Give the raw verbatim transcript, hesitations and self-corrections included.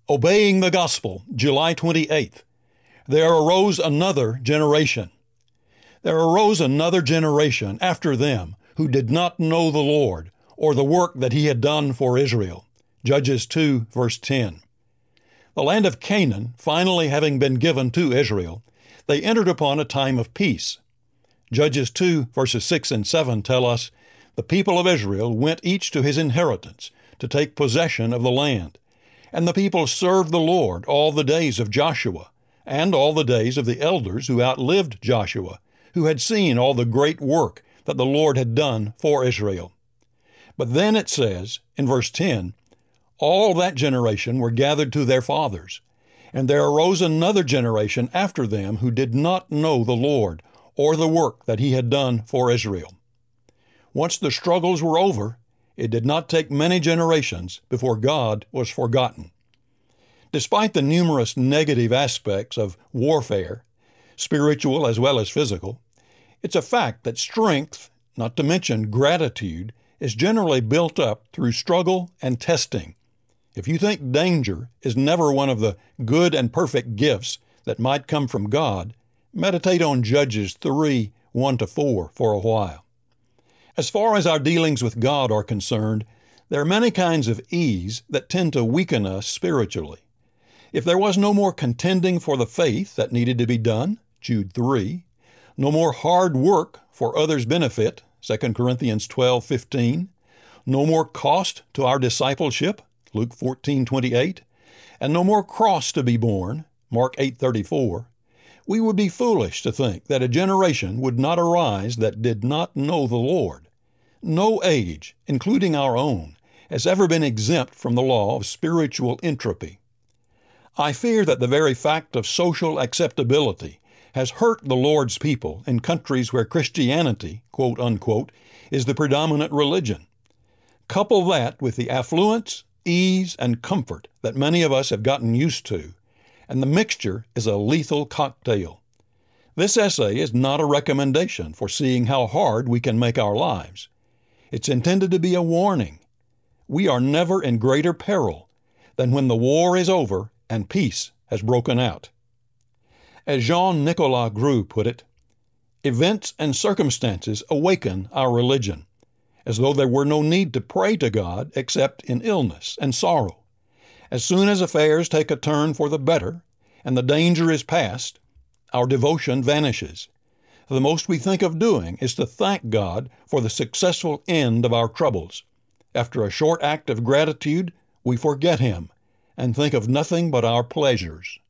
Obeying the Gospel, July twenty-eighth. There arose another generation. There arose another generation after them who did not know the Lord or the work that he had done for Israel. Judges two, verse ten. The land of Canaan, finally having been given to Israel, they entered upon a time of peace. Judges two, verses six and seven tell us, the people of Israel went each to his inheritance to take possession of the land. And the people served the Lord all the days of Joshua, and all the days of the elders who outlived Joshua, who had seen all the great work that the Lord had done for Israel. But then it says, in verse ten, all that generation were gathered to their fathers, and there arose another generation after them who did not know the Lord or the work that he had done for Israel. Once the struggles were over, it did not take many generations before God was forgotten. Despite the numerous negative aspects of warfare, spiritual as well as physical, it's a fact that strength, not to mention gratitude, is generally built up through struggle and testing. If you think danger is never one of the good and perfect gifts that might come from God, meditate on Judges three, one to four for a while. As far as our dealings with God are concerned, there are many kinds of ease that tend to weaken us spiritually. If there was no more contending for the faith that needed to be done, Jude three, no more hard work for others' benefit, Second Corinthians twelve fifteen, no more cost to our discipleship, Luke fourteen twenty-eight, and no more cross to be borne, Mark eight thirty-four, we would be foolish to think that a generation would not arise that did not know the Lord. No age, including our own, has ever been exempt from the law of spiritual entropy. I fear that the very fact of social acceptability has hurt the Lord's people in countries where Christianity, quote unquote, is the predominant religion. Couple that with the affluence, ease, and comfort that many of us have gotten used to, and the mixture is a lethal cocktail. This essay is not a recommendation for seeing how hard we can make our lives. It's intended to be a warning. We are never in greater peril than when the war is over and peace has broken out. As Jean-Nicolas Gros put it, events and circumstances awaken our religion, as though there were no need to pray to God except in illness and sorrow. As soon as affairs take a turn for the better and the danger is past, our devotion vanishes. The most we think of doing is to thank God for the successful end of our troubles. After a short act of gratitude, we forget Him and think of nothing but our pleasures.